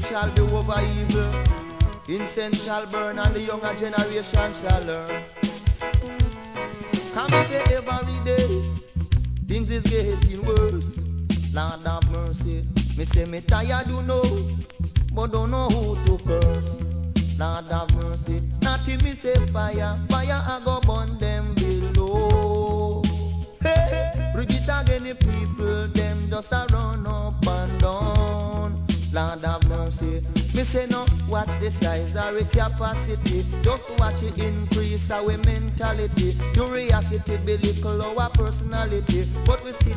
shall be over evil. Incense shall burn and the younger generation shall learn. Come say every day, things is getting worse. Lord have mercy. Me say me tired, you know, but don't know who to curse. Lord have mercy. Not till me say fire, fire I go burn them below. Hey, bring it again the people, them just a run up and down. Lord have mercy. Me say no, watch the size of the capacity. Just watch it increase our mentality. Curiosity be little our personality, but we still